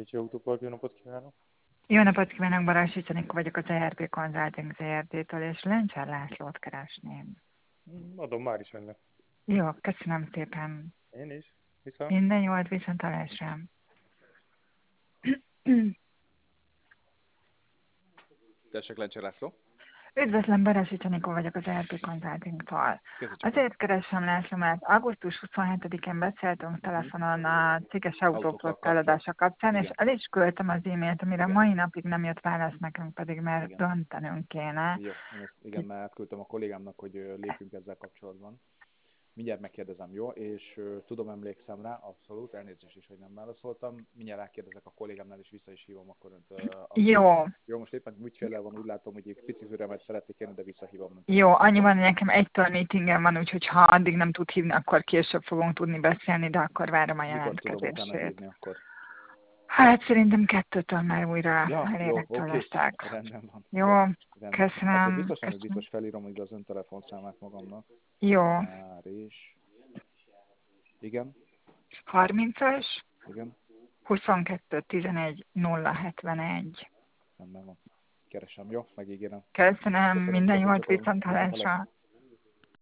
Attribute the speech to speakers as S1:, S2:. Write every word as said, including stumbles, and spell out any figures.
S1: Bécsi Autópark, jó napot kívánok!
S2: Jó napot kívánok, Barasics Anikó vagyok az e er pé Consulting zé er té-től, és Lencsár Lászlót keresném.
S1: Adom már is önnek.
S2: Jó, köszönöm szépen.
S1: Én is. Viszont.
S2: Minden jót, viszontlátásra.
S3: Tessék, Lencsár László.
S2: Üdvözlöm, Barasics Anikó vagyok az e er pé Consulting-tól. Azért keresem, László, mert augusztus huszonhetedikén beszéltünk telefonon a céges autóflotta eladása kapcsán, és el is küldtem az e-mailt, amire
S3: igen.
S2: mai napig nem jött válasz nekünk, pedig mert
S3: Igen.
S2: döntenünk kéne.
S3: Jó, én ezt igen, már átküldtem a kollégámnak, hogy ö, lépjünk ezzel kapcsolatban. Mindjárt megkérdezem, jó? És uh, tudom, emlékszem rá, abszolút, elnézést is, hogy nem válaszoltam. Mindjárt rákérdezek a kollégámnál, és vissza is hívom akkor önt. Uh,
S2: Jó.
S3: Jó, most éppen ügyféllel van, úgy látom, hogy egy pici türelmet szeretnék kérni, de visszahívom.
S2: Jó, annyi van, nekem egytől meetingen van, úgyhogy ha addig nem tud hívni, akkor később fogunk tudni beszélni, de akkor várom a
S3: Mikor tudom utána
S2: jelentkezését.
S3: hívni akkor?
S2: Hát szerintem kettőtől már újra
S3: Ja, jó,
S2: elérhető
S3: oké,
S2: leszek.
S3: rendben van.
S2: Jó,
S3: Rendben.
S2: köszönöm.
S3: Akkor biztosan,
S2: köszönöm.
S3: hogy biztos felírom ide az ön telefonszámát magamnak.
S2: Jó.
S3: Már is. Igen,
S2: harmincas,
S3: igen,
S2: huszonkettő, tizenegy, nulla hetvenegy.
S3: rendben van. Keresem, jó? Megígérem.
S2: Köszönöm,
S3: Köszönöm,
S2: minden
S3: köszönöm
S2: jót,
S3: szépen.
S2: viszont hallásra.